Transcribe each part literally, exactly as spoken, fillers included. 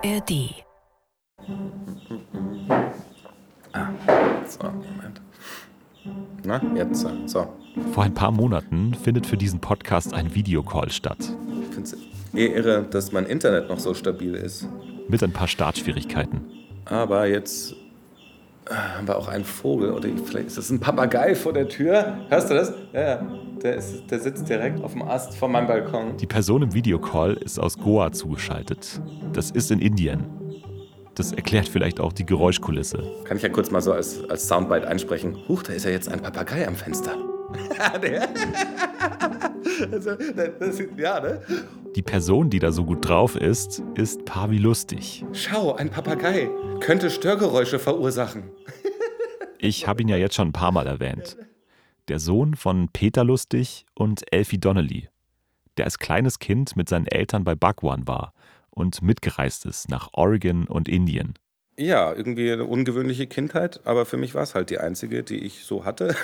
R D. Ah, so, Moment. Na, jetzt, so. Vor ein paar Monaten findet für diesen Podcast ein Videocall statt. Ich finde es eh irre, dass mein Internet noch so stabil ist. Mit ein paar Startschwierigkeiten. Aber jetzt äh, haben wir auch einen Vogel. Oder vielleicht ist das ein Papagei vor der Tür. Hörst du das? Ja, ja. Der, ist, der sitzt direkt auf dem Ast vor meinem Balkon. Die Person im Videocall ist aus Goa zugeschaltet. Das ist in Indien. Das erklärt vielleicht auch die Geräuschkulisse. Kann ich ja kurz mal so als, als Soundbite einsprechen. Huch, da ist ja jetzt ein Papagei am Fenster. also, das, ja, ne? Die Person, die da so gut drauf ist, ist Pavi Lustig. Schau, ein Papagei könnte Störgeräusche verursachen. Ich habe ihn ja jetzt schon ein paar Mal erwähnt. Der Sohn von Peter Lustig und Elfie Donnelly, der als kleines Kind mit seinen Eltern bei Bhagwan war und mitgereist ist nach Oregon und Indien. Ja, irgendwie eine ungewöhnliche Kindheit, aber für mich war es halt die einzige, die ich so hatte.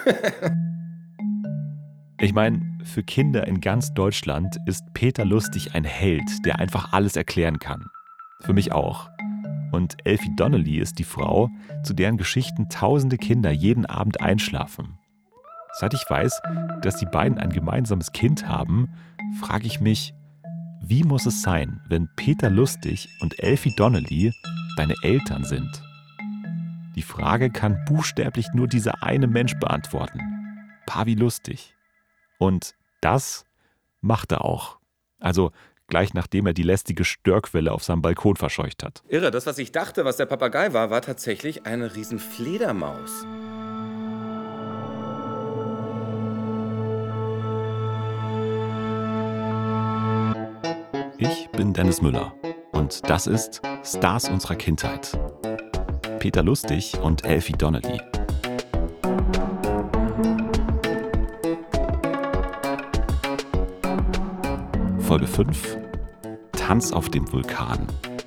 Ich meine, für Kinder in ganz Deutschland ist Peter Lustig ein Held, der einfach alles erklären kann. Für mich auch. Und Elfie Donnelly ist die Frau, zu deren Geschichten tausende Kinder jeden Abend einschlafen. Seit ich weiß, dass die beiden ein gemeinsames Kind haben, frage ich mich, wie muss es sein, wenn Peter Lustig und Elfie Donnelly deine Eltern sind? Die Frage kann buchstäblich nur dieser eine Mensch beantworten. Pavi Lustig. Und das macht er auch. Also gleich nachdem er die lästige Störquelle auf seinem Balkon verscheucht hat. Irre, das, was ich dachte, was der Papagei war, war tatsächlich eine riesen Fledermaus. Ich bin Dennis Müller und das ist Stars unserer Kindheit. Peter Lustig und Elfie Donnelly. Folge fünf: Tanz auf dem Vulkan.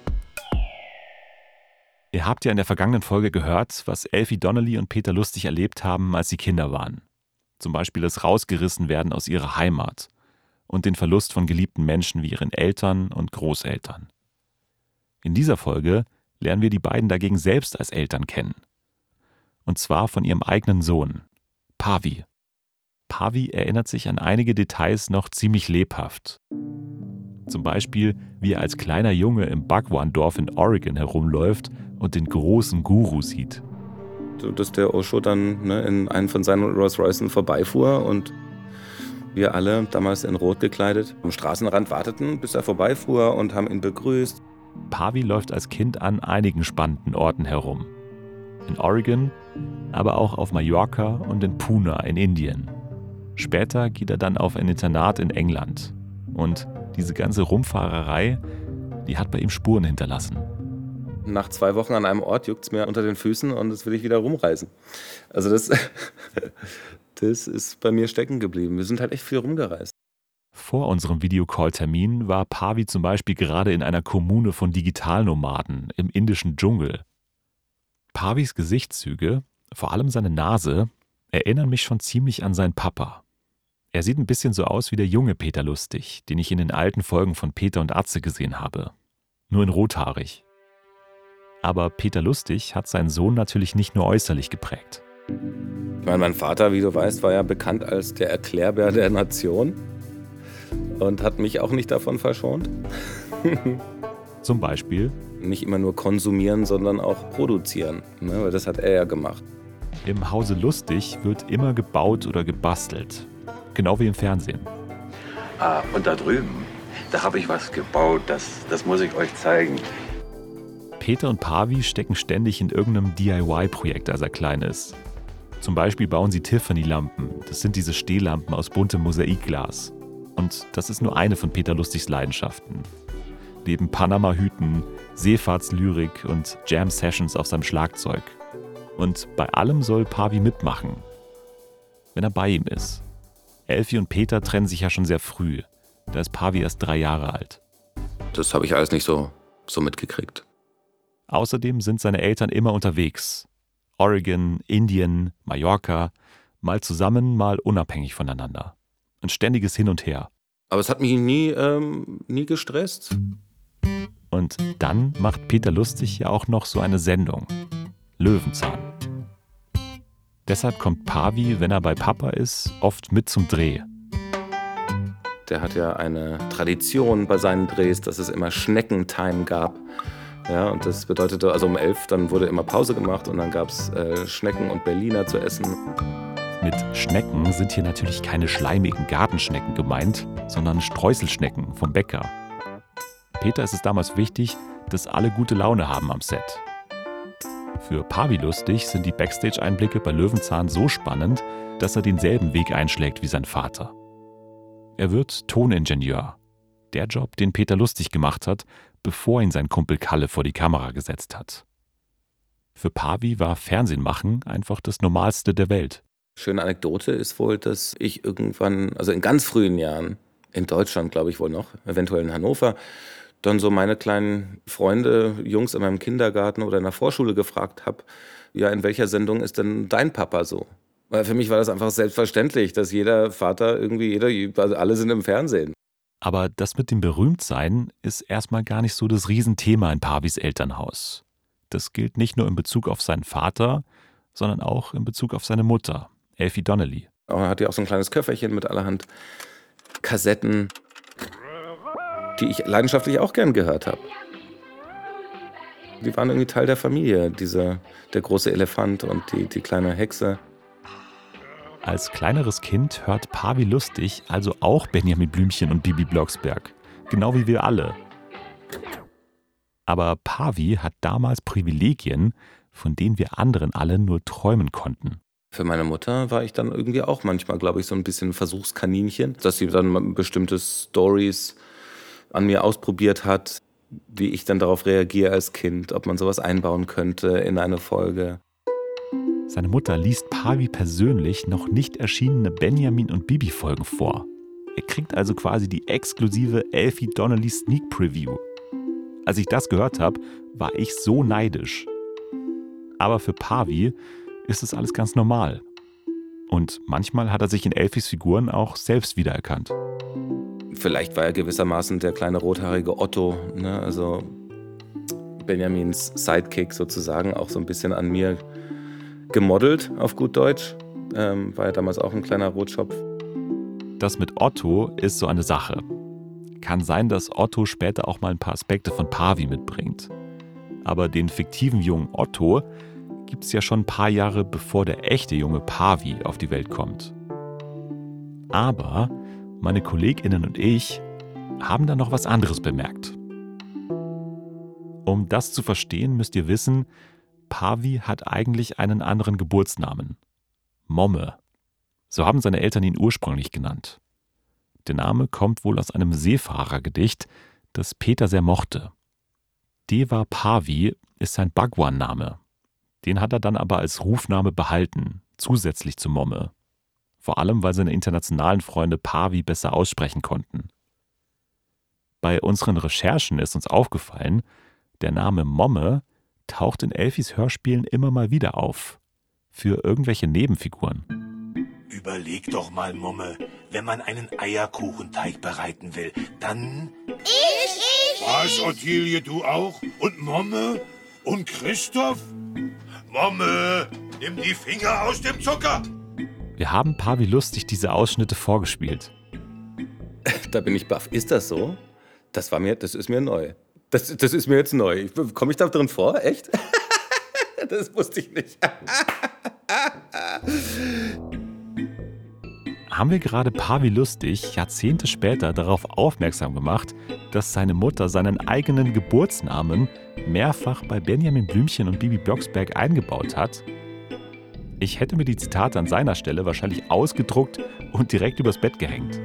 Ihr habt ja in der vergangenen Folge gehört, was Elfie Donnelly und Peter Lustig erlebt haben, als sie Kinder waren. Zum Beispiel das Rausgerissenwerden aus ihrer Heimat und den Verlust von geliebten Menschen wie ihren Eltern und Großeltern. In dieser Folge lernen wir die beiden dagegen selbst als Eltern kennen. Und zwar von ihrem eigenen Sohn, Pavi. Pavi erinnert sich an einige Details noch ziemlich lebhaft. Zum Beispiel, wie er als kleiner Junge im Bhagwan-Dorf in Oregon herumläuft und den großen Guru sieht. Dass der Osho dann ne, in einen von seinen Rolls-Roycen vorbeifuhr und wir alle, damals in Rot gekleidet, am Straßenrand warteten, bis er vorbeifuhr und haben ihn begrüßt. Pavi läuft als Kind an einigen spannenden Orten herum. In Oregon, aber auch auf Mallorca und in Pune in Indien. Später geht er dann auf ein Internat in England. Und diese ganze Rumfahrerei, die hat bei ihm Spuren hinterlassen. Nach zwei Wochen an einem Ort juckt es mir unter den Füßen und jetzt will ich wieder rumreisen. Also das, das ist bei mir stecken geblieben. Wir sind halt echt viel rumgereist. Vor unserem Videocall-Termin war Pavi zum Beispiel gerade in einer Kommune von Digitalnomaden im indischen Dschungel. Pavis Gesichtszüge, vor allem seine Nase, erinnern mich schon ziemlich an seinen Papa. Er sieht ein bisschen so aus wie der junge Peter Lustig, den ich in den alten Folgen von Peter und Atze gesehen habe. Nur in rothaarig. Aber Peter Lustig hat seinen Sohn natürlich nicht nur äußerlich geprägt. Ich meine, mein Vater, wie du weißt, war ja bekannt als der Erklärbär der Nation und hat mich auch nicht davon verschont. Zum Beispiel? Nicht immer nur konsumieren, sondern auch produzieren, ne? Weil das hat er ja gemacht. Im Hause Lustig wird immer gebaut oder gebastelt. Genau wie im Fernsehen. Ah, und da drüben, da habe ich was gebaut, das, das muss ich euch zeigen. Peter und Pavi stecken ständig in irgendeinem D I Y-Projekt, als er klein ist. Zum Beispiel bauen sie Tiffany-Lampen. Das sind diese Stehlampen aus buntem Mosaikglas. Und das ist nur eine von Peter Lustigs Leidenschaften. Neben Panama-Hüten, Seefahrtslyrik und Jam-Sessions auf seinem Schlagzeug. Und bei allem soll Pavi mitmachen, wenn er bei ihm ist. Elfie und Peter trennen sich ja schon sehr früh. Da ist Pavi erst drei Jahre alt. Das habe ich alles nicht so, so mitgekriegt. Außerdem sind seine Eltern immer unterwegs. Oregon, Indien, Mallorca, mal zusammen, mal unabhängig voneinander. Ein ständiges Hin und Her. Aber es hat mich nie, ähm, nie gestresst. Und dann macht Peter Lustig ja auch noch so eine Sendung. Löwenzahn. Deshalb kommt Pavi, wenn er bei Papa ist, oft mit zum Dreh. Der hat ja eine Tradition bei seinen Drehs, dass es immer Schneckentime gab. Ja, und das bedeutete, also um elf, dann wurde immer Pause gemacht und dann gab es äh, Schnecken und Berliner zu essen. Mit Schnecken sind hier natürlich keine schleimigen Gartenschnecken gemeint, sondern Streuselschnecken vom Bäcker. Peter ist es damals wichtig, dass alle gute Laune haben am Set. Für Pavi Lustig sind die Backstage-Einblicke bei Löwenzahn so spannend, dass er denselben Weg einschlägt wie sein Vater. Er wird Toningenieur. Der Job, den Peter Lustig gemacht hat, bevor ihn sein Kumpel Kalle vor die Kamera gesetzt hat. Für Pavi war Fernsehen machen einfach das Normalste der Welt. Schöne Anekdote ist wohl, dass ich irgendwann, also in ganz frühen Jahren, in Deutschland glaube ich wohl noch, eventuell in Hannover, dann so meine kleinen Freunde, Jungs in meinem Kindergarten oder in der Vorschule gefragt habe, ja, in welcher Sendung ist denn dein Papa so? Weil für mich war das einfach selbstverständlich, dass jeder Vater irgendwie, jeder, also alle sind im Fernsehen. Aber das mit dem Berühmtsein ist erstmal gar nicht so das Riesenthema in Pavis Elternhaus. Das gilt nicht nur in Bezug auf seinen Vater, sondern auch in Bezug auf seine Mutter, Elfie Donnelly. Er hat ja auch so ein kleines Köfferchen mit allerhand Kassetten, die ich leidenschaftlich auch gern gehört habe. Die waren irgendwie Teil der Familie, diese, der große Elefant und die, die kleine Hexe. Als kleineres Kind hört Pavi Lustig also auch Benjamin Blümchen und Bibi Blocksberg. Genau wie wir alle. Aber Pavi hat damals Privilegien, von denen wir anderen alle nur träumen konnten. Für meine Mutter war ich dann irgendwie auch manchmal, glaube ich, so ein bisschen Versuchskaninchen, dass sie dann bestimmte Stories an mir ausprobiert hat, wie ich dann darauf reagiere als Kind, ob man sowas einbauen könnte in eine Folge. Seine Mutter liest Pavi persönlich noch nicht erschienene Benjamin und Bibi-Folgen vor. Er kriegt also quasi die exklusive Elfie Donnelly Sneak Preview. Als ich das gehört habe, war ich so neidisch. Aber für Pavi ist das alles ganz normal. Und manchmal hat er sich in Elfies Figuren auch selbst wiedererkannt. Vielleicht war er gewissermaßen der kleine rothaarige Otto, ne? Also Benjamins Sidekick sozusagen, auch so ein bisschen an mir gemodelt, auf gut Deutsch. Ähm, war ja damals auch ein kleiner Rotschopf. Das mit Otto ist so eine Sache. Kann sein, dass Otto später auch mal ein paar Aspekte von Pavi mitbringt. Aber den fiktiven jungen Otto gibt es ja schon ein paar Jahre, bevor der echte junge Pavi auf die Welt kommt. Aber meine KollegInnen und ich haben da noch was anderes bemerkt. Um das zu verstehen, müsst ihr wissen, Pavi hat eigentlich einen anderen Geburtsnamen. Momme. So haben seine Eltern ihn ursprünglich genannt. Der Name kommt wohl aus einem Seefahrergedicht, das Peter sehr mochte. Deva Pavi ist sein Bhagwan-Name. Den hat er dann aber als Rufname behalten, zusätzlich zu Momme. Vor allem, weil seine internationalen Freunde Pavi besser aussprechen konnten. Bei unseren Recherchen ist uns aufgefallen, der Name Momme taucht in Elfis Hörspielen immer mal wieder auf. Für irgendwelche Nebenfiguren. Überleg doch mal, Momme, wenn man einen Eierkuchenteig bereiten will, dann... Ich, ich, Was, Ottilie, du auch? Und Momme? Und Christoph? Momme, nimm die Finger aus dem Zucker! Wir haben Pavi Lustig diese Ausschnitte vorgespielt. Da bin ich baff. Ist das so? Das war mir, das ist mir neu. Das, das ist mir jetzt neu. Komme ich da drin vor? Echt? Das wusste ich nicht. Haben wir gerade Pavi Lustig Jahrzehnte später darauf aufmerksam gemacht, dass seine Mutter seinen eigenen Geburtsnamen mehrfach bei Benjamin Blümchen und Bibi Blocksberg eingebaut hat? Ich hätte mir die Zitate an seiner Stelle wahrscheinlich ausgedruckt und direkt übers Bett gehängt.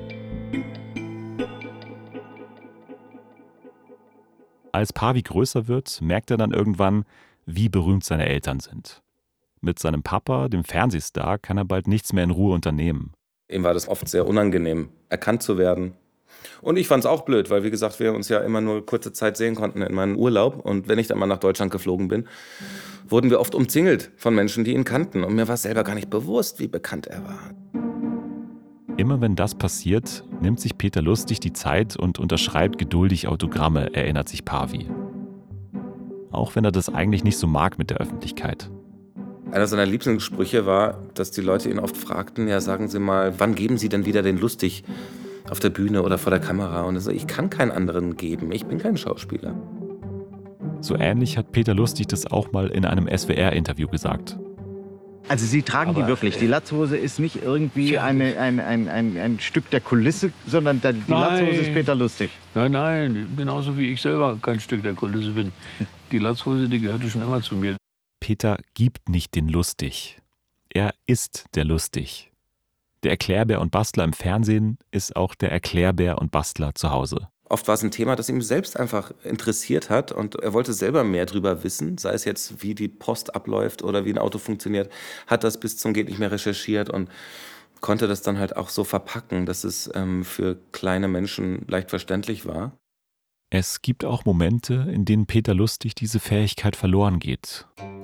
Als Pavi größer wird, merkt er dann irgendwann, wie berühmt seine Eltern sind. Mit seinem Papa, dem Fernsehstar, kann er bald nichts mehr in Ruhe unternehmen. Ihm war das oft sehr unangenehm, erkannt zu werden. Und ich fand es auch blöd, weil wie gesagt, wir uns ja immer nur kurze Zeit sehen konnten in meinem Urlaub. Und wenn ich dann mal nach Deutschland geflogen bin, wurden wir oft umzingelt von Menschen, die ihn kannten. Und mir war selber gar nicht bewusst, wie bekannt er war. Immer wenn das passiert, nimmt sich Peter Lustig die Zeit und unterschreibt geduldig Autogramme, erinnert sich Pavi. Auch wenn er das eigentlich nicht so mag mit der Öffentlichkeit. Einer seiner Lieblingssprüche war, dass die Leute ihn oft fragten, ja, sagen Sie mal, wann geben Sie denn wieder den Lustig auf der Bühne oder vor der Kamera? Und er so, ich kann keinen anderen geben, ich bin kein Schauspieler. So ähnlich hat Peter Lustig das auch mal in einem S W R-Interview gesagt. Also Sie tragen Aber, die wirklich. Die Latzhose ist nicht irgendwie ja. eine, ein, ein, ein, ein Stück der Kulisse, sondern die Nein. Latzhose ist Peter Lustig. Nein, nein, genauso wie ich selber kein Stück der Kulisse bin. Die Latzhose, die gehörte schon immer zu mir. Peter gibt nicht den Lustig. Er ist der Lustig. Der Erklärbär und Bastler im Fernsehen ist auch der Erklärbär und Bastler zu Hause. Oft war es ein Thema, das ihn selbst einfach interessiert hat und er wollte selber mehr drüber wissen, sei es jetzt, wie die Post abläuft oder wie ein Auto funktioniert, hat das bis zum geht nicht mehr recherchiert und konnte das dann halt auch so verpacken, dass es ähm, für kleine Menschen leicht verständlich war. Es gibt auch Momente, in denen Peter Lustig diese Fähigkeit verloren geht.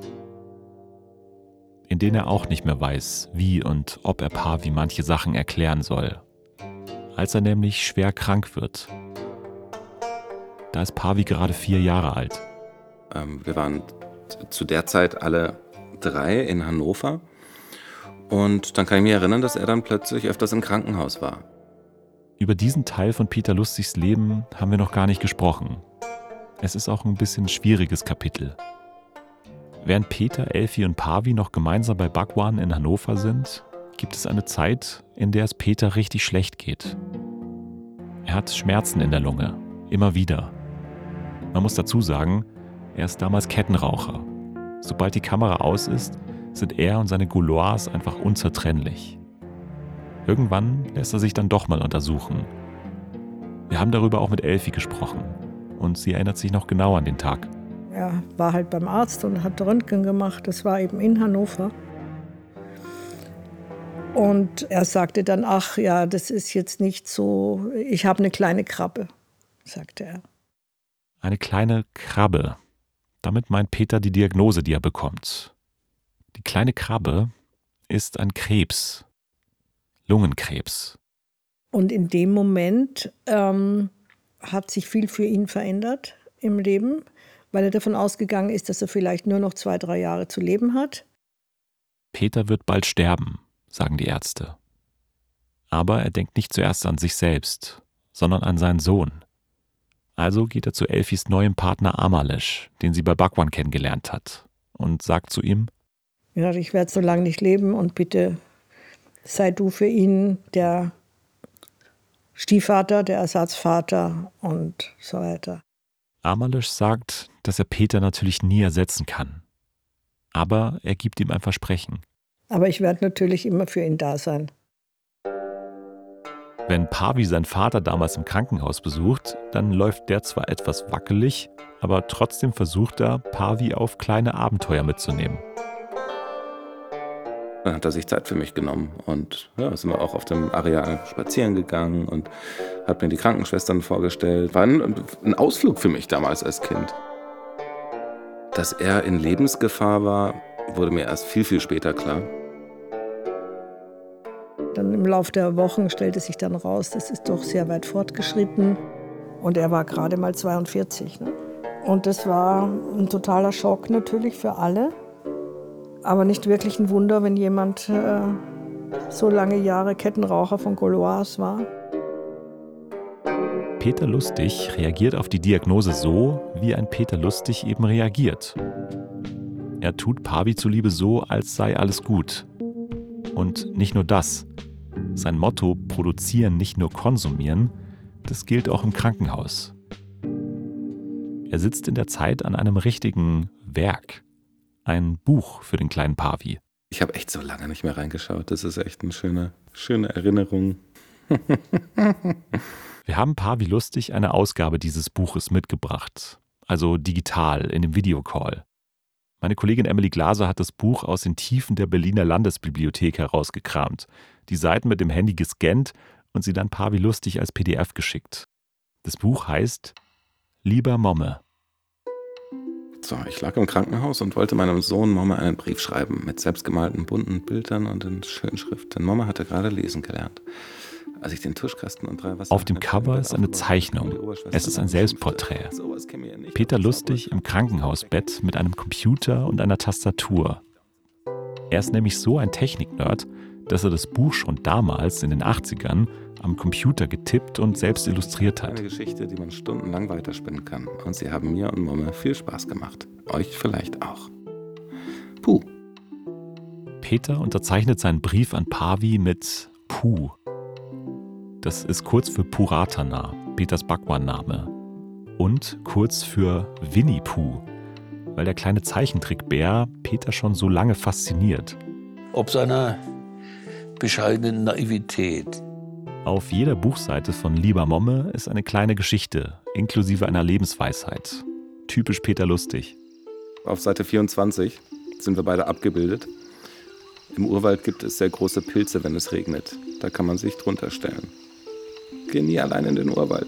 In denen er auch nicht mehr weiß, wie und ob er Pavi manche Sachen erklären soll. Als er nämlich schwer krank wird. Da ist Pavi gerade vier Jahre alt. Ähm, wir waren zu der Zeit alle drei in Hannover und dann kann ich mich erinnern, dass er dann plötzlich öfters im Krankenhaus war. Über diesen Teil von Peter Lustigs Leben haben wir noch gar nicht gesprochen. Es ist auch ein bisschen ein schwieriges Kapitel. Während Peter, Elfi und Pavi noch gemeinsam bei Bhagwan in Hannover sind, gibt es eine Zeit, in der es Peter richtig schlecht geht. Er hat Schmerzen in der Lunge, immer wieder. Man muss dazu sagen, er ist damals Kettenraucher. Sobald die Kamera aus ist, sind er und seine Gouloirs einfach unzertrennlich. Irgendwann lässt er sich dann doch mal untersuchen. Wir haben darüber auch mit Elfi gesprochen und sie erinnert sich noch genau an den Tag. Er war halt beim Arzt und hat Röntgen gemacht, das war eben in Hannover. Und er sagte dann, ach ja, das ist jetzt nicht so, ich habe eine kleine Krabbe, sagte er. Eine kleine Krabbe. Damit meint Peter die Diagnose, die er bekommt. Die kleine Krabbe ist ein Krebs. Lungenkrebs. Und in dem Moment ähm, hat sich viel für ihn verändert im Leben, weil er davon ausgegangen ist, dass er vielleicht nur noch zwei, drei Jahre zu leben hat. Peter wird bald sterben, sagen die Ärzte. Aber er denkt nicht zuerst an sich selbst, sondern an seinen Sohn. Also geht er zu Elfis neuem Partner Amalesh, den sie bei Bhagwan kennengelernt hat, und sagt zu ihm: Ja, ich werde so lange nicht leben und bitte sei du für ihn der Stiefvater, der Ersatzvater und so weiter. Amalesh sagt, dass er Peter natürlich nie ersetzen kann. Aber er gibt ihm ein Versprechen. Aber ich werde natürlich immer für ihn da sein. Wenn Pavi seinen Vater damals im Krankenhaus besucht, dann läuft der zwar etwas wackelig, aber trotzdem versucht er, Pavi auf kleine Abenteuer mitzunehmen. Dann hat er sich Zeit für mich genommen und ja, sind wir auch auf dem Areal spazieren gegangen und hat mir die Krankenschwestern vorgestellt. War ein, ein Ausflug für mich damals als Kind. Dass er in Lebensgefahr war, wurde mir erst viel, viel später klar. Dann im Laufe der Wochen stellte sich dann raus, das ist doch sehr weit fortgeschritten. Und er war gerade mal zweiundvierzig. Ne? Und das war ein totaler Schock natürlich für alle. Aber nicht wirklich ein Wunder, wenn jemand äh, so lange Jahre Kettenraucher von Gauloises war. Peter Lustig reagiert auf die Diagnose so, wie ein Peter Lustig eben reagiert. Er tut Pavi zuliebe so, als sei alles gut. Und nicht nur das. Sein Motto produzieren, nicht nur konsumieren, das gilt auch im Krankenhaus. Er sitzt in der Zeit an einem richtigen Werk. Ein Buch für den kleinen Pavi. Ich habe echt so lange nicht mehr reingeschaut. Das ist echt eine schöne, schöne Erinnerung. Wir haben Pavi Lustig eine Ausgabe dieses Buches mitgebracht. Also digital, in dem Videocall. Meine Kollegin Emily Glaser hat das Buch aus den Tiefen der Berliner Landesbibliothek herausgekramt, die Seiten mit dem Handy gescannt und sie dann Pavi Lustig als P D F geschickt. Das Buch heißt Lieber Momme. So, ich lag im Krankenhaus und wollte meinem Sohn Momme einen Brief schreiben mit selbstgemalten bunten Bildern und in schönen Schrift. Denn Momme hatte gerade lesen gelernt. Als ich den Tuschkasten und drei Wasser... Auf dem Cover ist eine Zeichnung. Es ist ein Selbstporträt. Peter Lustig im Krankenhausbett mit einem Computer und einer Tastatur. Er ist nämlich so ein Technik-Nerd, dass er das Buch schon damals in den achtzigern am Computer getippt und selbst illustriert hat. Eine Geschichte, die man stundenlang weiterspinnen kann. Und sie haben mir und Momme viel Spaß gemacht. Euch vielleicht auch. Puh. Peter unterzeichnet seinen Brief an Pavi mit Puh. Das ist kurz für Puratana, Peters Bhagwan-Name. Und kurz für Winnie Puh, weil der kleine Zeichentrickbär Peter schon so lange fasziniert. Ob seiner bescheidenen Naivität. Auf jeder Buchseite von Lieber Momme ist eine kleine Geschichte, inklusive einer Lebensweisheit. Typisch Peter Lustig. Auf Seite vierundzwanzig sind wir beide abgebildet. Im Urwald gibt es sehr große Pilze, wenn es regnet. Da kann man sich drunter stellen. Geh nie allein in den Urwald.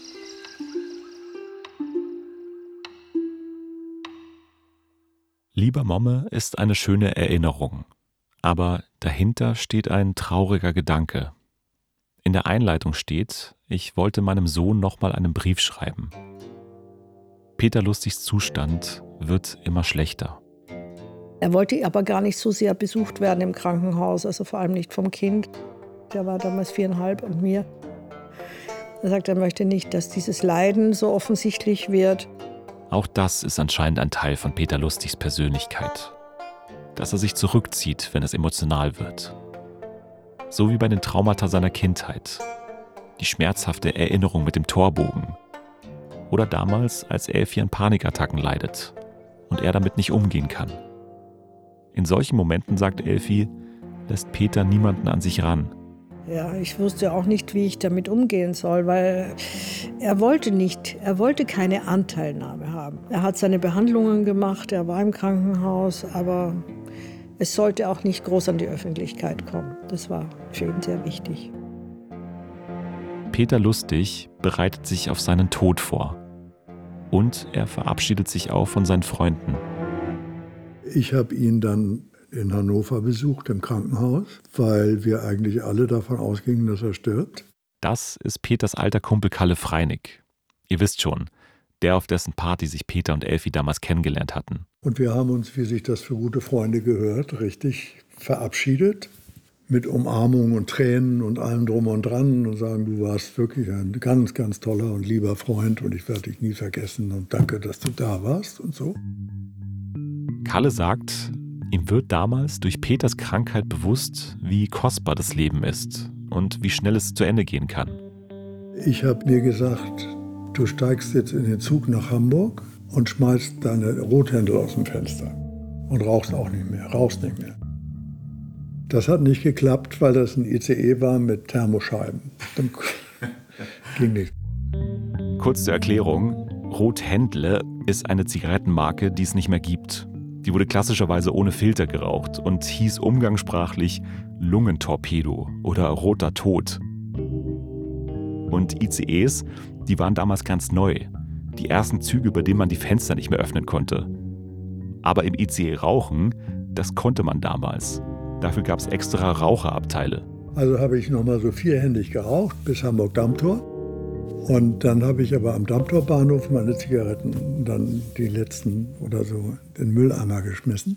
Lieber Momme ist eine schöne Erinnerung. Aber dahinter steht ein trauriger Gedanke. In der Einleitung steht, ich wollte meinem Sohn nochmal einen Brief schreiben. Peter Lustigs Zustand wird immer schlechter. Er wollte aber gar nicht so sehr besucht werden im Krankenhaus, also vor allem nicht vom Kind. Der war damals viereinhalb und mir. Er sagt, er möchte nicht, dass dieses Leiden so offensichtlich wird. Auch das ist anscheinend ein Teil von Peter Lustigs Persönlichkeit. Dass er sich zurückzieht, wenn es emotional wird. So wie bei den Traumata seiner Kindheit. Die schmerzhafte Erinnerung mit dem Torbogen. Oder damals, als Elfi an Panikattacken leidet und er damit nicht umgehen kann. In solchen Momenten, sagt Elfi, lässt Peter niemanden an sich ran. Ja, ich wusste auch nicht, wie ich damit umgehen soll, weil er wollte nicht, er wollte keine Anteilnahme haben. Er hat seine Behandlungen gemacht, er war im Krankenhaus, aber es sollte auch nicht groß an die Öffentlichkeit kommen. Das war für ihn sehr wichtig. Peter Lustig bereitet sich auf seinen Tod vor. Und er verabschiedet sich auch von seinen Freunden. Ich habe ihn dann in Hannover besucht, im Krankenhaus, weil wir eigentlich alle davon ausgingen, dass er stirbt. Das ist Peters alter Kumpel Kalle Freinig. Ihr wisst schon, der, auf dessen Party sich Peter und Elfi damals kennengelernt hatten. Und wir haben uns, wie sich das für gute Freunde gehört, richtig verabschiedet. Mit Umarmung und Tränen und allem drum und dran und sagen, du warst wirklich ein ganz, ganz toller und lieber Freund und ich werde dich nie vergessen und danke, dass du da warst und so. Kalle sagt, ihm wird damals durch Peters Krankheit bewusst, wie kostbar das Leben ist und wie schnell es zu Ende gehen kann. Ich habe mir gesagt, du steigst jetzt in den Zug nach Hamburg und schmeißt deine Rothändel aus dem Fenster und rauchst auch nicht mehr, rauchst nicht mehr. Das hat nicht geklappt, weil das ein I C E war mit Thermoscheiben. Dann ging nicht. Kurz zur Erklärung, Rothändle ist eine Zigarettenmarke, die es nicht mehr gibt. Die wurde klassischerweise ohne Filter geraucht und hieß umgangssprachlich Lungentorpedo oder roter Tod. Und I C Es, die waren damals ganz neu. Die ersten Züge, bei denen man die Fenster nicht mehr öffnen konnte. Aber im I C E rauchen, das konnte man damals. Dafür gab es extra Raucherabteile. Also habe ich nochmal so vierhändig geraucht bis Hamburg-Dammtor. Und dann habe ich aber am Dammtorbahnhof meine Zigaretten, dann die letzten oder so, in den Mülleimer geschmissen.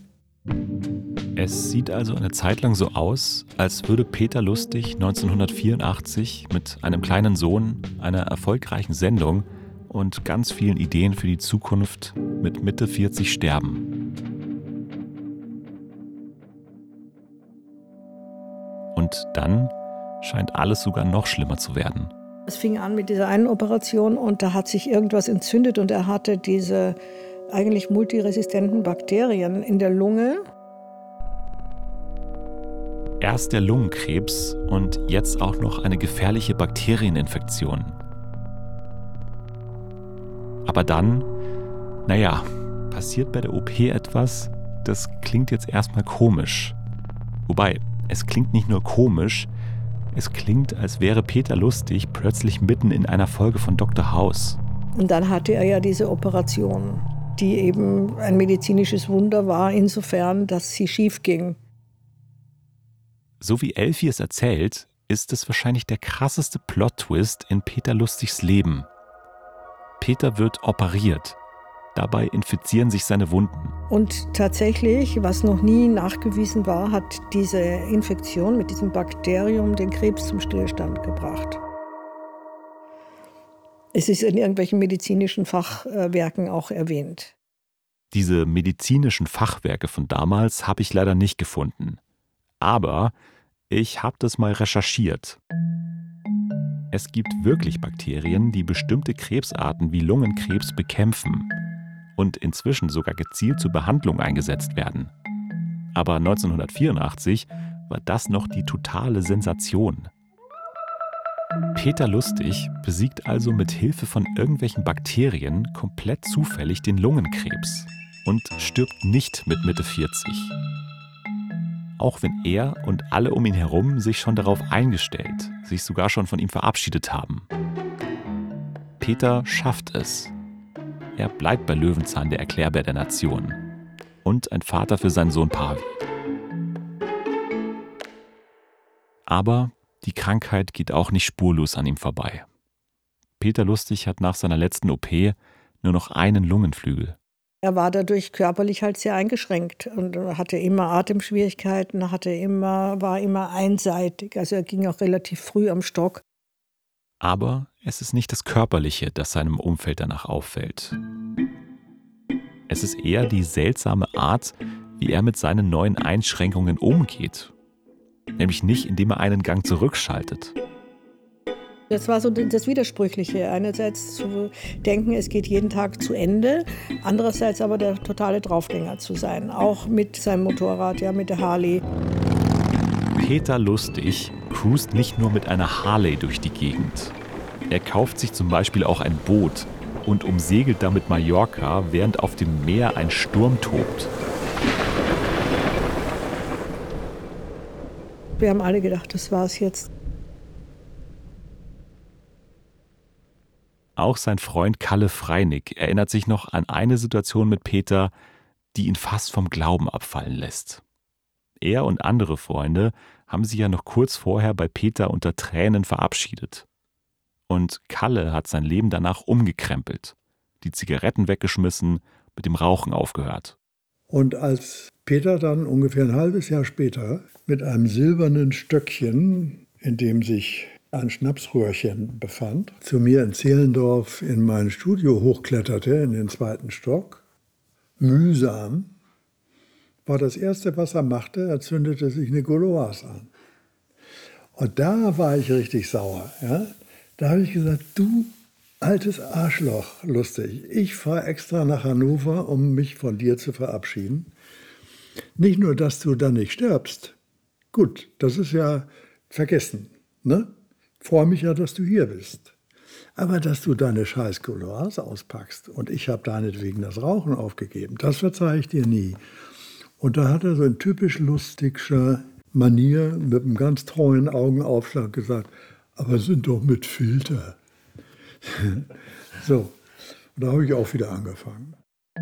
Es sieht also eine Zeit lang so aus, als würde Peter Lustig neunzehnhundertvierundachtzig mit einem kleinen Sohn, einer erfolgreichen Sendung und ganz vielen Ideen für die Zukunft mit Mitte vierzig sterben. Und dann scheint alles sogar noch schlimmer zu werden. Es fing an mit dieser einen Operation und da hat sich irgendwas entzündet und er hatte diese eigentlich multiresistenten Bakterien in der Lunge. Erst der Lungenkrebs und jetzt auch noch eine gefährliche Bakterieninfektion. Aber dann, naja, passiert bei der O P etwas, das klingt jetzt erstmal komisch. Wobei, es klingt nicht nur komisch, es klingt, als wäre Peter Lustig plötzlich mitten in einer Folge von Doktor House. Und dann hatte er ja diese Operation. die eben ein medizinisches Wunder war, insofern, dass sie schief ging. So wie Elfi es erzählt, ist es wahrscheinlich der krasseste Plot-Twist in Peter Lustigs Leben. Peter wird operiert. Dabei infizieren sich seine Wunden. Und tatsächlich, was noch nie nachgewiesen war, hat diese Infektion mit diesem Bakterium den Krebs zum Stillstand gebracht. Es ist in irgendwelchen medizinischen Fachwerken auch erwähnt. Diese medizinischen Fachwerke von damals habe ich leider nicht gefunden. Aber ich habe das mal recherchiert. Es gibt wirklich Bakterien, die bestimmte Krebsarten wie Lungenkrebs bekämpfen und inzwischen sogar gezielt zur Behandlung eingesetzt werden. Aber neunzehnhundertvierundachtzig war das noch die totale Sensation. Peter Lustig besiegt also mit Hilfe von irgendwelchen Bakterien komplett zufällig den Lungenkrebs und stirbt nicht mit Mitte vierzig. Auch wenn er und alle um ihn herum sich schon darauf eingestellt, sich sogar schon von ihm verabschiedet haben. Peter schafft es. Er bleibt bei Löwenzahn der Erklärbär der Nation und ein Vater für seinen Sohn Pavi. Aber die Krankheit geht auch nicht spurlos an ihm vorbei. Peter Lustig hat nach seiner letzten O P nur noch einen Lungenflügel. Er war dadurch körperlich halt sehr eingeschränkt und hatte immer Atemschwierigkeiten, hatte immer, war immer einseitig. Also er ging auch relativ früh am Stock. Aber es ist nicht das Körperliche, das seinem Umfeld danach auffällt. Es ist eher die seltsame Art, wie er mit seinen neuen Einschränkungen umgeht. Nämlich nicht, indem er einen Gang zurückschaltet. Das war so das Widersprüchliche. Einerseits zu denken, es geht jeden Tag zu Ende, andererseits aber der totale Draufgänger zu sein. Auch mit seinem Motorrad, ja, mit der Harley. Peter Lustig cruist nicht nur mit einer Harley durch die Gegend. Er kauft sich zum Beispiel auch ein Boot und umsegelt damit Mallorca, während auf dem Meer ein Sturm tobt. Wir haben alle gedacht, das war's jetzt. Auch sein Freund Kalle Freinig erinnert sich noch an eine Situation mit Peter, die ihn fast vom Glauben abfallen lässt. Er und andere Freunde haben sich ja noch kurz vorher bei Peter unter Tränen verabschiedet. Und Kalle hat sein Leben danach umgekrempelt, die Zigaretten weggeschmissen, mit dem Rauchen aufgehört. Und als Peter dann ungefähr ein halbes Jahr später mit einem silbernen Stöckchen, in dem sich ein Schnapsröhrchen befand, zu mir in Zehlendorf in mein Studio hochkletterte, in den zweiten Stock, mühsam, war das Erste, was er machte, er zündete sich eine Gauloise an. Und da war ich richtig sauer. Ja? Da habe ich gesagt, du altes Arschloch, Lustig, ich fahre extra nach Hannover, um mich von dir zu verabschieden. Nicht nur, dass du dann nicht stirbst, gut, das ist ja vergessen, ne? Freue mich ja, dass du hier bist. Aber dass du deine scheiß Gauloise auspackst und ich habe deinetwegen das Rauchen aufgegeben, das verzeihe ich dir nie. Und da hat er so in typisch lustigscher Manier mit einem ganz treuen Augenaufschlag gesagt, aber sind doch mit Filter. So, und da habe ich auch wieder angefangen.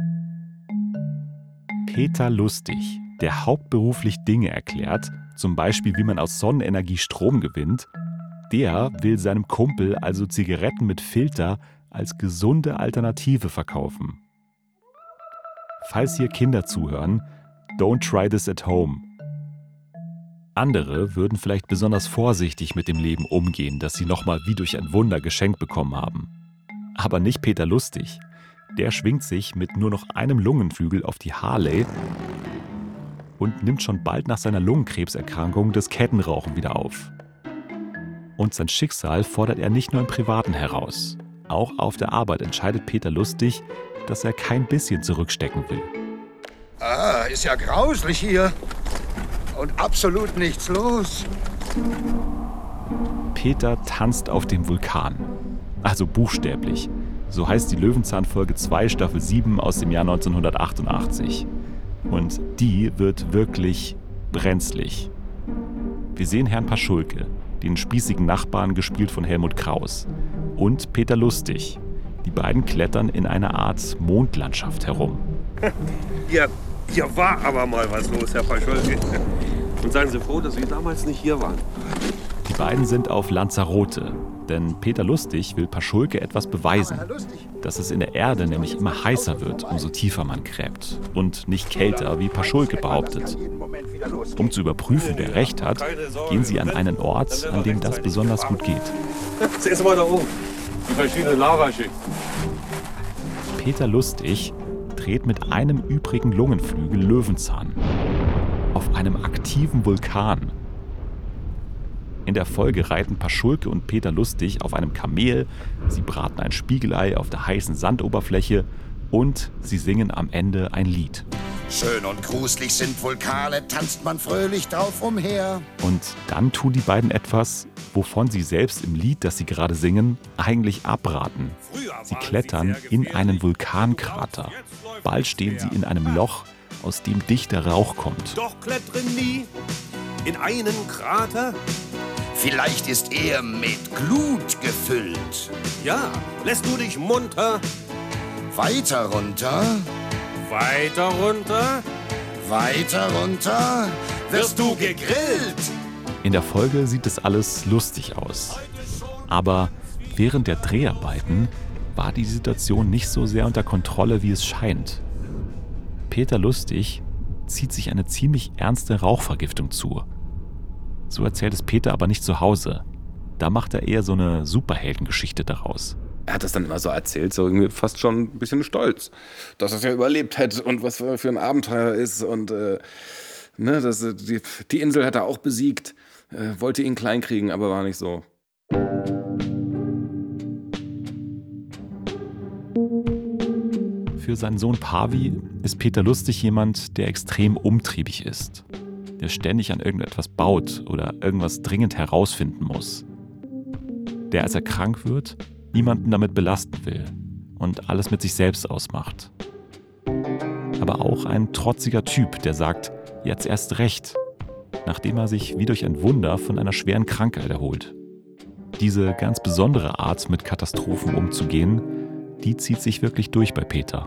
Peter Lustig, der hauptberuflich Dinge erklärt, zum Beispiel wie man aus Sonnenenergie Strom gewinnt, der will seinem Kumpel also Zigaretten mit Filter als gesunde Alternative verkaufen. Falls hier Kinder zuhören, don't try this at home. Andere würden vielleicht besonders vorsichtig mit dem Leben umgehen, das sie nochmal wie durch ein Wunder geschenkt bekommen haben. Aber nicht Peter Lustig. Der schwingt sich mit nur noch einem Lungenflügel auf die Harley und nimmt schon bald nach seiner Lungenkrebserkrankung das Kettenrauchen wieder auf. Und sein Schicksal fordert er nicht nur im Privaten heraus. Auch auf der Arbeit entscheidet Peter Lustig, dass er kein bisschen zurückstecken will. Ah, ist ja grauslich hier. Und absolut nichts los. Peter tanzt auf dem Vulkan. Also buchstäblich. So heißt die Löwenzahn-Folge zwei, Staffel sieben aus dem Jahr neunzehnhundertachtundachtzig. Und die wird wirklich brenzlig. Wir sehen Herrn Paschulke, den spießigen Nachbarn, gespielt von Helmut Kraus. Und Peter Lustig, Die beiden klettern in einer Art Mondlandschaft herum. Hier, hier war aber mal was los, Herr Pascholke. Und seien Sie froh, dass Sie damals nicht hier waren. Die beiden sind auf Lanzarote, denn Peter Lustig will Paschulke etwas beweisen. Dass es in der Erde nämlich immer heißer wird, umso tiefer man gräbt. Und nicht kälter, wie Paschulke behauptet. Um zu überprüfen, wer recht hat, gehen sie an einen Ort, an dem das besonders gut geht. Sehen Sie mal da oben, die verschiedenen Lavaschichten. Peter Lustig dreht mit einem übrigen Lungenflügel Löwenzahn auf einem aktiven Vulkan. In der Folge reiten Paschulke und Peter Lustig auf einem Kamel, sie braten ein Spiegelei auf der heißen Sandoberfläche und sie singen am Ende ein Lied. Schön und gruselig sind Vulkane, tanzt man fröhlich drauf umher. Und dann tun die beiden etwas, wovon sie selbst im Lied, das sie gerade singen, eigentlich abraten. Sie klettern in einen Vulkankrater. Bald stehen sie in einem Loch, aus dem dichter Rauch kommt. Doch klettre nie in einen Krater. Vielleicht ist er mit Glut gefüllt. Ja, lässt du dich munter. Weiter runter. Weiter runter. Weiter runter. Wirst du gegrillt. In der Folge sieht es alles lustig aus. Aber während der Dreharbeiten war die Situation nicht so sehr unter Kontrolle, wie es scheint. Peter Lustig zieht sich eine ziemlich ernste Rauchvergiftung zu. So erzählt es Peter aber nicht zu Hause. Da macht er eher so eine Superheldengeschichte daraus. Er hat das dann immer so erzählt, so irgendwie fast schon ein bisschen stolz, dass er es ja überlebt hätte und was für ein Abenteuer ist. Und äh, ne, das, die, die Insel hat er auch besiegt, äh, wollte ihn kleinkriegen, aber war nicht so. Für seinen Sohn Pavi ist Peter Lustig jemand, der extrem umtriebig ist. Der ständig an irgendetwas baut oder irgendwas dringend herausfinden muss. Der, als er krank wird, niemanden damit belasten will und alles mit sich selbst ausmacht. Aber auch ein trotziger Typ, der sagt, jetzt erst recht, nachdem er sich wie durch ein Wunder von einer schweren Krankheit erholt. Diese ganz besondere Art, mit Katastrophen umzugehen, die zieht sich wirklich durch bei Peter.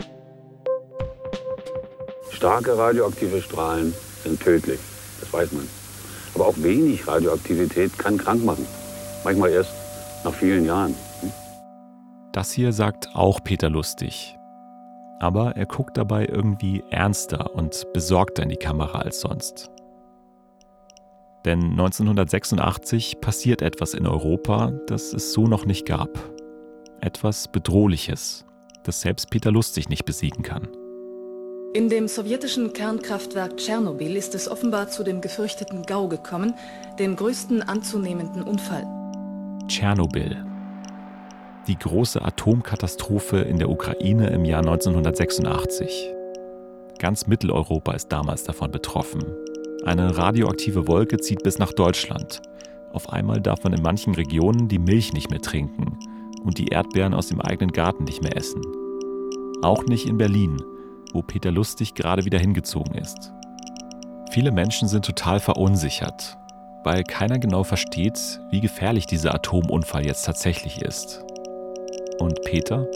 Starke radioaktive Strahlen sind tödlich, das weiß man. Aber auch wenig Radioaktivität kann krank machen. Manchmal erst nach vielen Jahren. Hm? Das hier sagt auch Peter Lustig. Aber er guckt dabei irgendwie ernster und besorgter in die Kamera als sonst. Denn neunzehnhundertsechsundachtzig passiert etwas in Europa, das es so noch nicht gab. Etwas Bedrohliches, das selbst Peter Lustig nicht besiegen kann. In dem sowjetischen Kernkraftwerk Tschernobyl ist es offenbar zu dem gefürchteten GAU gekommen, dem größten anzunehmenden Unfall. Tschernobyl. Die große Atomkatastrophe in der Ukraine im Jahr neunzehnhundertsechsundachtzig. Ganz Mitteleuropa ist damals davon betroffen. Eine radioaktive Wolke zieht bis nach Deutschland. Auf einmal darf man in manchen Regionen die Milch nicht mehr trinken und die Erdbeeren aus dem eigenen Garten nicht mehr essen. Auch nicht in Berlin, wo Peter Lustig gerade wieder hingezogen ist. Viele Menschen sind total verunsichert, weil keiner genau versteht, wie gefährlich dieser Atomunfall jetzt tatsächlich ist. Und Peter?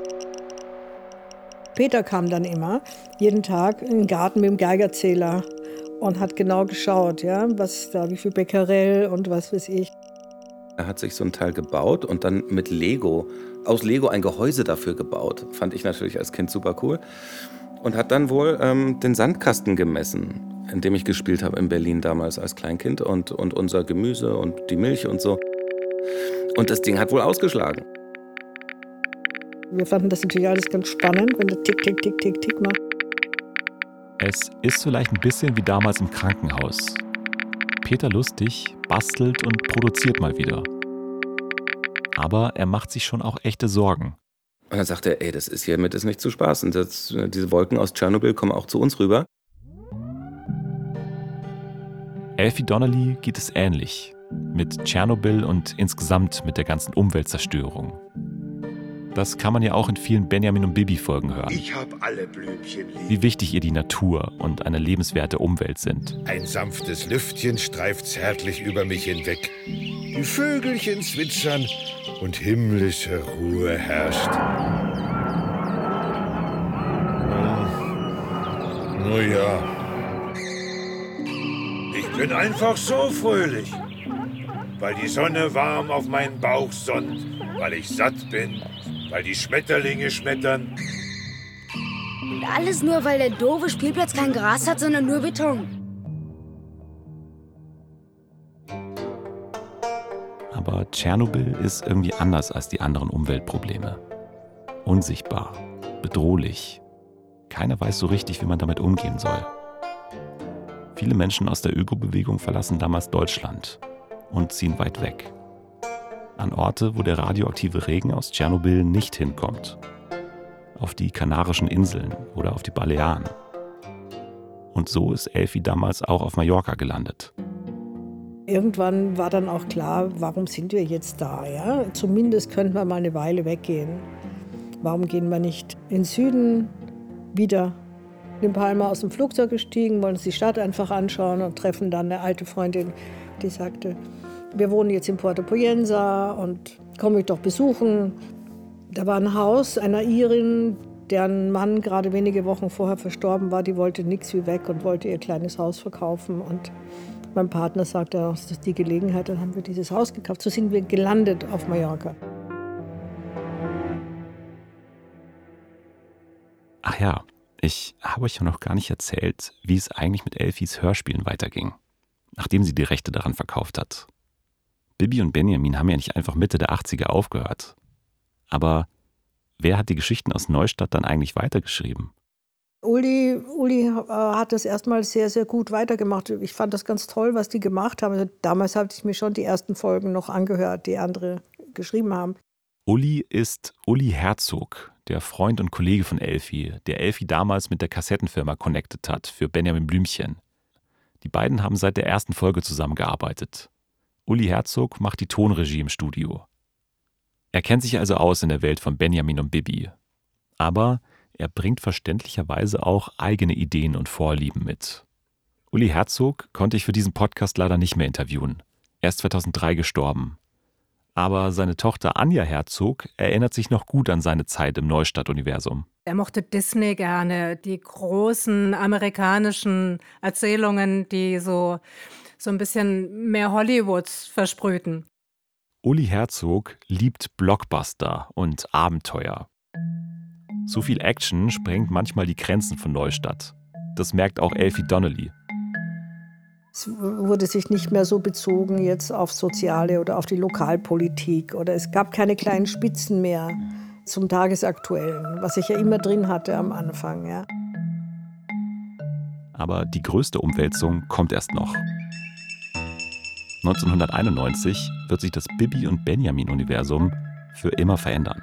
Peter kam dann immer, jeden Tag in den Garten mit dem Geigerzähler und hat genau geschaut, ja, was da, wie viel Becquerel und was weiß ich. Er hat sich so ein Teil gebaut und dann mit Lego, aus Lego ein Gehäuse dafür gebaut. Fand ich natürlich als Kind super cool. Und hat dann wohl ähm, den Sandkasten gemessen, in dem ich gespielt habe in Berlin damals als Kleinkind und, und unser Gemüse und die Milch und so. Und das Ding hat wohl ausgeschlagen. Wir fanden das natürlich alles ganz spannend, wenn der tick, tick, tick, tick, tick macht. Es ist vielleicht ein bisschen wie damals im Krankenhaus. Peter Lustig bastelt und produziert mal wieder. Aber er macht sich schon auch echte Sorgen. Und dann sagt er, ey, das ist hiermit ist nicht zu spaßen. Das, diese Wolken aus Tschernobyl kommen auch zu uns rüber. Elfie Donnelly geht es ähnlich. Mit Tschernobyl und insgesamt mit der ganzen Umweltzerstörung. Das kann man ja auch in vielen Benjamin und Bibi-Folgen hören. Ich hab alle Blümchen lieb. Wie wichtig ihr die Natur und eine lebenswerte Umwelt sind. Ein sanftes Lüftchen streift zärtlich über mich hinweg. Die Vögelchen zwitschern und himmlische Ruhe herrscht. Nur ja. Ich bin einfach so fröhlich, weil die Sonne warm auf meinen Bauch sonnt, weil ich satt bin, weil die Schmetterlinge schmettern. Und alles nur, weil der doofe Spielplatz kein Gras hat, sondern nur Beton. Aber Tschernobyl ist irgendwie anders als die anderen Umweltprobleme. Unsichtbar, bedrohlich. Keiner weiß so richtig, wie man damit umgehen soll. Viele Menschen aus der Ökobewegung verlassen damals Deutschland und ziehen weit weg. An Orte, wo der radioaktive Regen aus Tschernobyl nicht hinkommt. Auf die Kanarischen Inseln oder auf die Balearen. Und so ist Elfi damals auch auf Mallorca gelandet. Irgendwann war dann auch klar, warum sind wir jetzt da? Ja? Zumindest könnten wir mal eine Weile weggehen. Warum gehen wir nicht in den Süden wieder? In Palma aus dem Flugzeug gestiegen, wollen uns die Stadt einfach anschauen und treffen dann eine alte Freundin, die sagte, wir wohnen jetzt in Puerto Poyensa und komm mich doch besuchen. Da war ein Haus einer Irin, deren Mann gerade wenige Wochen vorher verstorben war. Die wollte nichts wie weg und wollte ihr kleines Haus verkaufen. Und mein Partner sagte, das ist die Gelegenheit, dann haben wir dieses Haus gekauft. So sind wir gelandet auf Mallorca. Ach ja, ich habe euch ja noch gar nicht erzählt, wie es eigentlich mit Elfis Hörspielen weiterging, nachdem sie die Rechte daran verkauft hat. Bibi und Benjamin haben ja nicht einfach Mitte der achtziger aufgehört. Aber wer hat die Geschichten aus Neustadt dann eigentlich weitergeschrieben? Uli, Uli äh, hat das erstmal sehr, sehr gut weitergemacht. Ich fand das ganz toll, was die gemacht haben. Also damals habe ich mir schon die ersten Folgen noch angehört, die andere geschrieben haben. Uli ist Uli Herzog, der Freund und Kollege von Elfi, der Elfi damals mit der Kassettenfirma connected hat für Benjamin Blümchen. Die beiden haben seit der ersten Folge zusammengearbeitet. Uli Herzog macht die Tonregie im Studio. Er kennt sich also aus in der Welt von Benjamin und Bibi. Aber er bringt verständlicherweise auch eigene Ideen und Vorlieben mit. Uli Herzog konnte ich für diesen Podcast leider nicht mehr interviewen. Er ist zweitausenddrei gestorben. Aber seine Tochter Anja Herzog erinnert sich noch gut an seine Zeit im Neustadt-Universum. Er mochte Disney gerne, die großen amerikanischen Erzählungen, die so, so ein bisschen mehr Hollywoods versprühten. Uli Herzog liebt Blockbuster und Abenteuer. So viel Action sprengt manchmal die Grenzen von Neustadt. Das merkt auch Elfie Donnelly. Es wurde sich nicht mehr so bezogen jetzt auf Soziale oder auf die Lokalpolitik. Oder es gab keine kleinen Spitzen mehr zum Tagesaktuellen, was ich ja immer drin hatte am Anfang. Ja. Aber die größte Umwälzung kommt erst noch. neunzehnhunderteinundneunzig wird sich das Bibi- und Benjamin-Universum für immer verändern.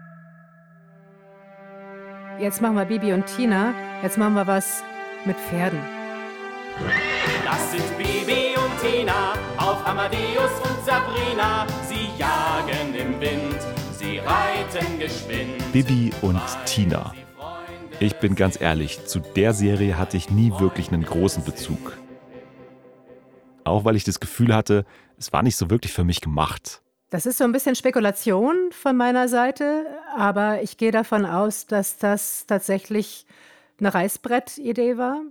Jetzt machen wir Bibi und Tina, jetzt machen wir was mit Pferden. Das sind Bibi und Tina, auf Amadeus und Sabrina. Sie jagen im Wind, sie reiten geschwind. Bibi und Tina. Ich bin ganz ehrlich, zu der Serie hatte ich nie wirklich einen großen Bezug. Auch weil ich das Gefühl hatte, es war nicht so wirklich für mich gemacht. Das ist so ein bisschen Spekulation von meiner Seite, aber ich gehe davon aus, dass das tatsächlich eine Reißbrett-Idee war.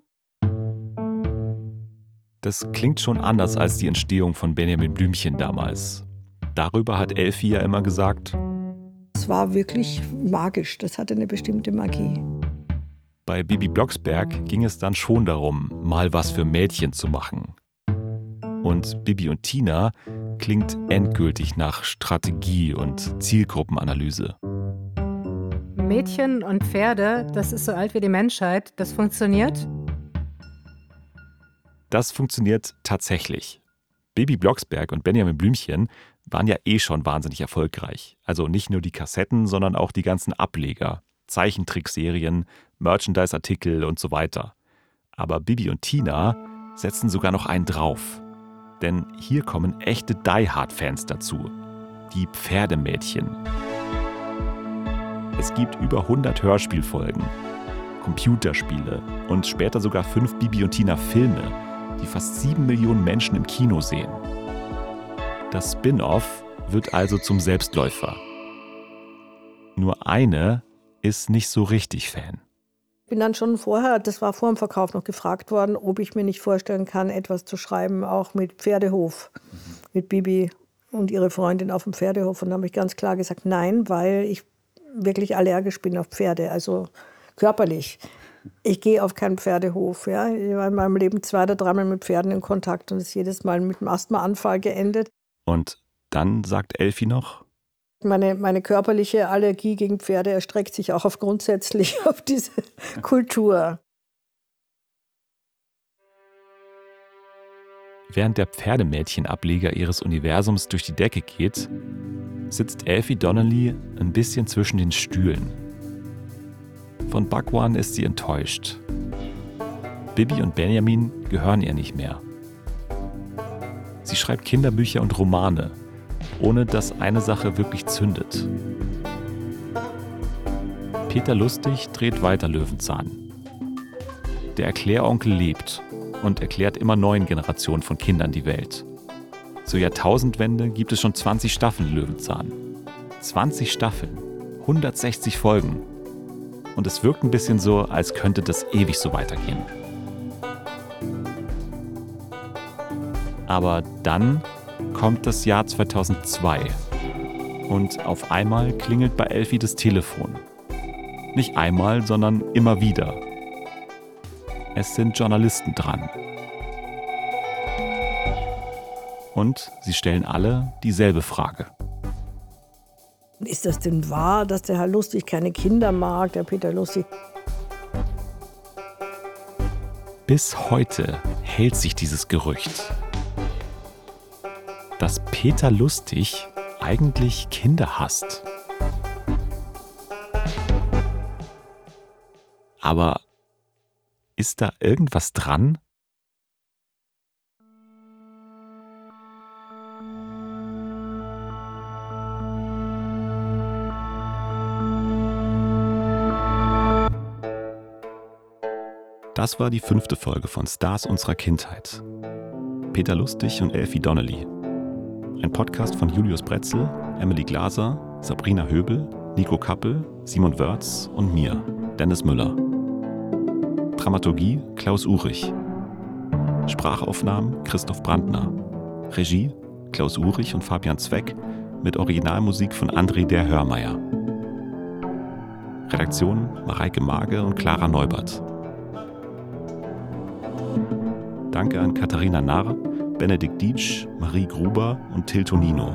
Das klingt schon anders als die Entstehung von Benjamin Blümchen damals. Darüber hat Elfi ja immer gesagt, es war wirklich magisch, das hatte eine bestimmte Magie. Bei Bibi Blocksberg ging es dann schon darum, mal was für Mädchen zu machen. Und Bibi und Tina klingt endgültig nach Strategie und Zielgruppenanalyse. Mädchen und Pferde, das ist so alt wie die Menschheit, das funktioniert? Das funktioniert tatsächlich. Bibi Blocksberg und Benjamin Blümchen waren ja eh schon wahnsinnig erfolgreich. Also nicht nur die Kassetten, sondern auch die ganzen Ableger, Zeichentrickserien, Merchandise-Artikel und so weiter. Aber Bibi und Tina setzen sogar noch einen drauf. Denn hier kommen echte Die-Hard-Fans dazu. Die Pferdemädchen. Es gibt über hundert Hörspielfolgen, Computerspiele und später sogar fünf Bibi und Tina Filme, die fast sieben Millionen Menschen im Kino sehen. Das Spin-off wird also zum Selbstläufer. Nur eine ist nicht so richtig Fan. Ich bin dann schon vorher, das war vor dem Verkauf, noch gefragt worden, ob ich mir nicht vorstellen kann, etwas zu schreiben, auch mit Pferdehof, mhm. mit Bibi und ihre Freundin auf dem Pferdehof. Und da habe ich ganz klar gesagt, nein, weil ich wirklich allergisch bin auf Pferde, also körperlich. Ich gehe auf keinen Pferdehof. Ja. Ich war in meinem Leben zwei oder dreimal mit Pferden in Kontakt und es ist jedes Mal mit einem Asthmaanfall geendet. Und dann sagt Elfi noch, Meine, meine körperliche Allergie gegen Pferde erstreckt sich auch auf grundsätzlich auf diese Kultur. Während der Pferdemädchenableger ihres Universums durch die Decke geht, sitzt Elfie Donnelly ein bisschen zwischen den Stühlen. Von Bhagwan ist sie enttäuscht. Bibi und Benjamin gehören ihr nicht mehr. Sie schreibt Kinderbücher und Romane, ohne dass eine Sache wirklich zündet. Peter Lustig dreht weiter Löwenzahn. Der Erkläronkel lebt und erklärt immer neuen Generationen von Kindern die Welt. Zur Jahrtausendwende gibt es schon zwanzig Staffeln Löwenzahn. zwanzig Staffeln, hundertsechzig Folgen. Und es wirkt ein bisschen so, als könnte das ewig so weitergehen. Aber dann kommt das Jahr zweitausendzwei und auf einmal klingelt bei Elfi das Telefon. Nicht einmal, sondern immer wieder. Es sind Journalisten dran. Und sie stellen alle dieselbe Frage. Ist das denn wahr, dass der Herr Lustig keine Kinder mag, der Peter Lustig? Bis heute hält sich dieses Gerücht, dass Peter Lustig eigentlich Kinder hasst. Aber ist da irgendwas dran? Das war die fünfte Folge von Stars unserer Kindheit. Peter Lustig und Elfie Donnelly. Ein Podcast von Julius Bretzel, Emily Glaser, Sabrina Höbel, Nico Kappel, Simon Wörz und mir, Dennis Müller. Dramaturgie Klaus Uhrig. Sprachaufnahmen Christoph Brandner. Regie Klaus Uhrig und Fabian Zweck mit Originalmusik von André der Hörmeier. Redaktion Mareike Mage und Clara Neubert. Danke an Katharina Narr, Benedikt Dietsch, Marie Gruber und Till Tonino.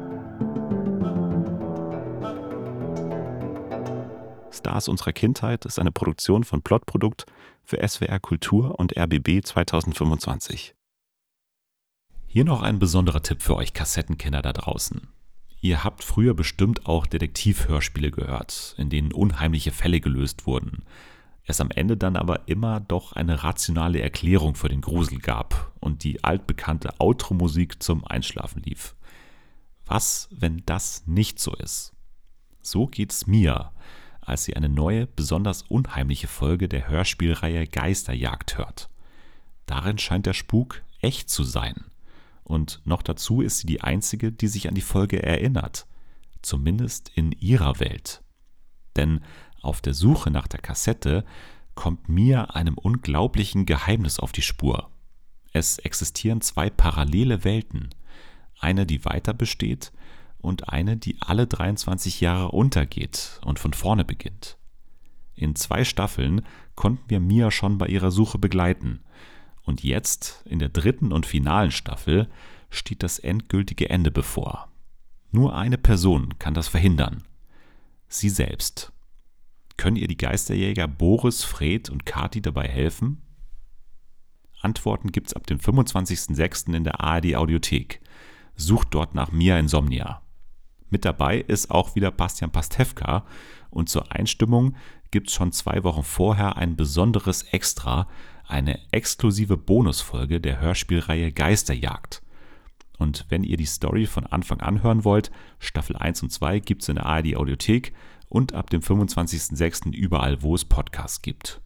Stars unserer Kindheit ist eine Produktion von Plotprodukt für S W R Kultur und R B B zweitausendfünfundzwanzig. Hier noch ein besonderer Tipp für euch Kassettenkinder da draußen. Ihr habt früher bestimmt auch Detektivhörspiele gehört, in denen unheimliche Fälle gelöst wurden. Es am Ende dann aber immer doch eine rationale Erklärung für den Grusel gab und die altbekannte Outro-Musik zum Einschlafen lief. Was, wenn das nicht so ist? So geht's mir, als sie eine neue, besonders unheimliche Folge der Hörspielreihe Geisterjagd hört. Darin scheint der Spuk echt zu sein. Und noch dazu ist sie die einzige, die sich an die Folge erinnert. Zumindest in ihrer Welt. Denn auf der Suche nach der Kassette kommt mir einem unglaublichen Geheimnis auf die Spur. Es existieren zwei parallele Welten. Eine, die weiter besteht und eine, die alle dreiundzwanzig Jahre untergeht und von vorne beginnt. In zwei Staffeln konnten wir Mia schon bei ihrer Suche begleiten. Und jetzt, in der dritten und finalen Staffel, steht das endgültige Ende bevor. Nur eine Person kann das verhindern. Sie selbst. Können ihr die Geisterjäger Boris, Fred und Kati dabei helfen? Antworten gibt's ab dem fünfundzwanzigsten sechsten in der A R D Audiothek. Sucht dort nach Mia Insomnia. Mit dabei ist auch wieder Bastian Pastewka und zur Einstimmung gibt's schon zwei Wochen vorher ein besonderes Extra, eine exklusive Bonusfolge der Hörspielreihe Geisterjagd. Und wenn ihr die Story von Anfang an hören wollt, Staffel eins und zwei gibt's in der A R D Audiothek und ab dem fünfundzwanzigsten sechsten überall, wo es Podcasts gibt.